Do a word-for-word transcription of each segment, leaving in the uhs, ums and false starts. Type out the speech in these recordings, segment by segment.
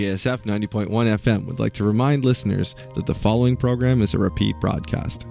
K S F ninety point one F M would like to remind listeners that the following program is a repeat broadcast.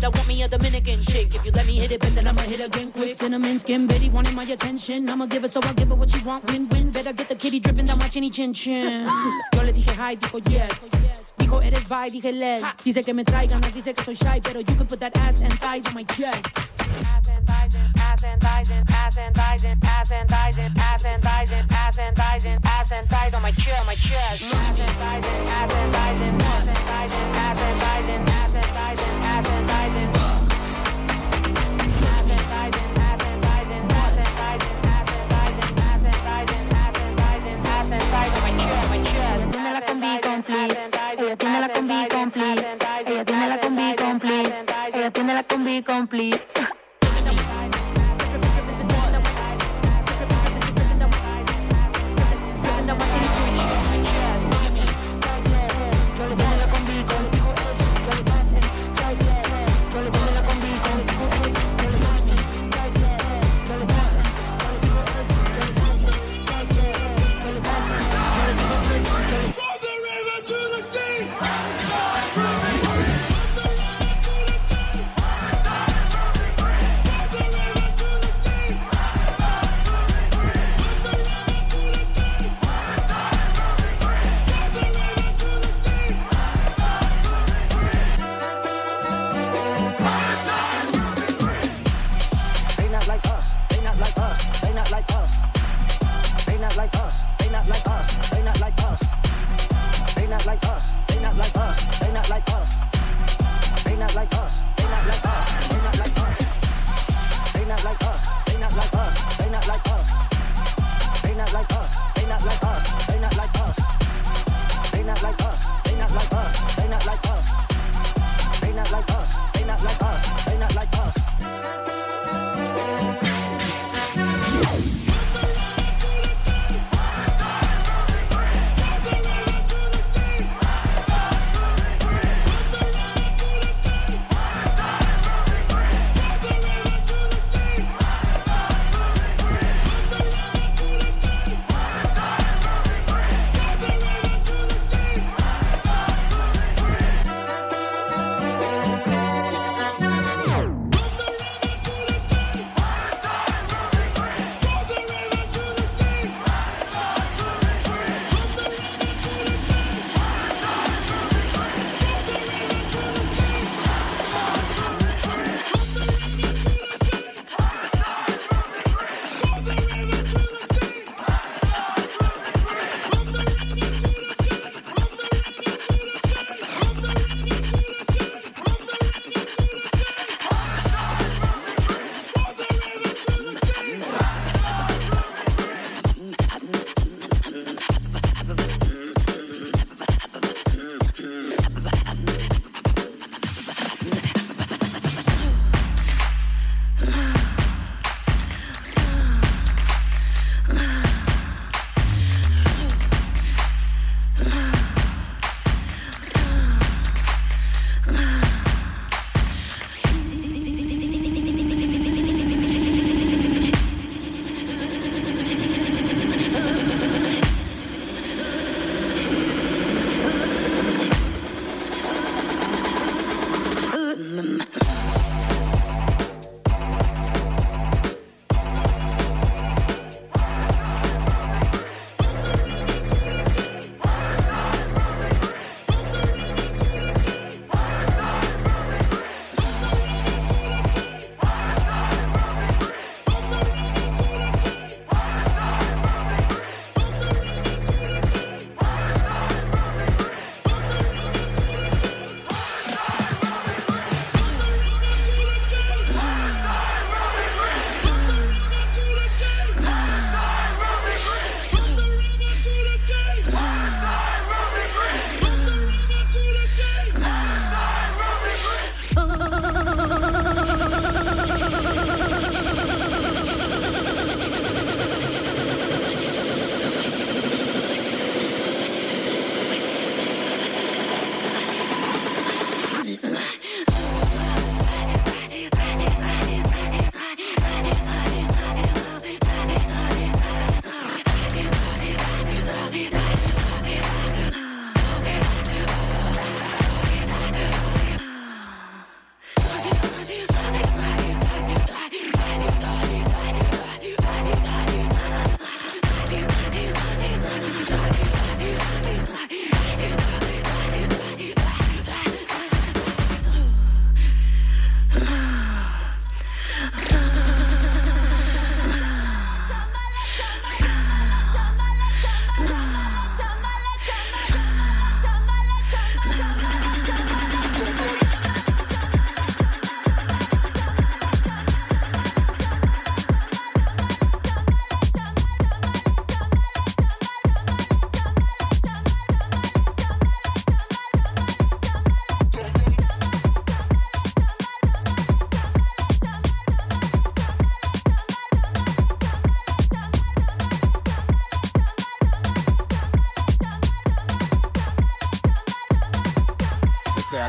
but I want me a Dominican chick. If you let me hit it, but then I'ma hit again quick. Cinnamon skin, Betty wanting my attention. I'ma give it, so I'll give her what she want. Win-win, better get the kitty dripping down my chinny chin chin. Yo le dije hi, dijo yes. Dijo eres bi, dije les. Dice que me trae ganas, dice que soy shy, pero you can put that ass and thighs on my chest. Ass and thighs and ass and thighs and ass and thighs and ass and thighs and ass and thighs and ass and thighs and ass and thighs on my chest, my chest. Ass and thighs and ass and thighs and ass and thighs and ass and thighs and ass and thighs and ass and thighs and ass and thighs and ass and thighs and ass and thighs and ass and thighs and ass and thighs and ass and thighs and ass and thighs on my chest, my chest. Tiene la combi complete. Ella tiene la combi complete. Ella tiene la combi complete. Ella tiene la combi complete.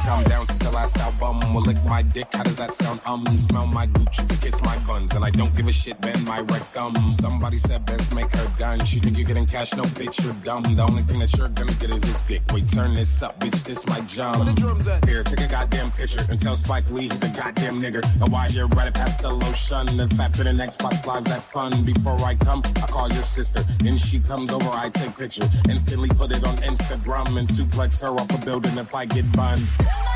like I'm down since the last album. Will lick my dick, how does that sound? Um, smell my gooch, kiss my buns, and I don't give a shit, bend my rectum. Somebody said Benz make her done. She think you getting cash, no bitch, you're dumb. The only thing that you're gonna get is this dick. Wait, turn this up, bitch, this my jump. Where the drums at? Here, take a goddamn picture and tell Spike Lee he's a goddamn nigger. And why you're right past the lotion and fat fit in Xbox Live's that fun. Before I come, I call your sister. Then she comes over, I take picture. Instantly put it on Instagram and suplex her off a building if I get bun.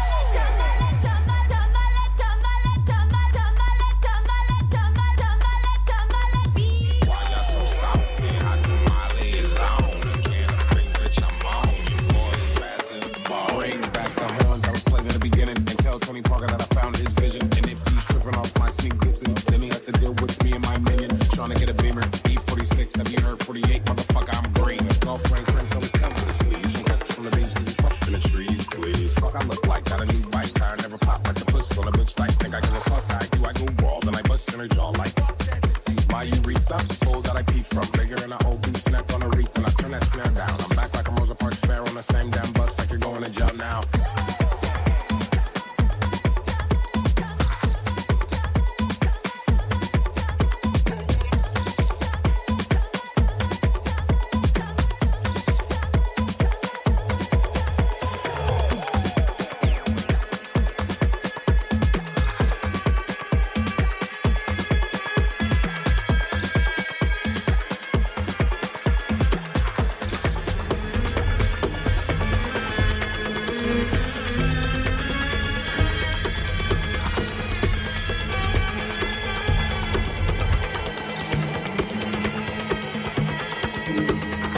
Tony Parker that I found his vision. And if he's tripping off my sneak dissing, then he has to deal with me and my minions. Trying to get a beamer, E forty-six, have you heard forty-eight? Motherfucker, I'm green. Girlfriend, Prince always comes with the sleeves. She got from the beach to these puffs in the trees, please. Fuck, I look like got a new bike tire. Never pop like a puss on a bitch like think I give a fuck. I do, I go raw, then I bust in her jaw like my urethra, hole that I pee from. Bigger than an old goose neck on a reef. And I turn that snare down. I'm back like a Rosa Parks fair on the same damn bus like you're going to jail now.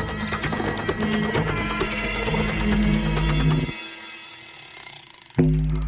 Thank you.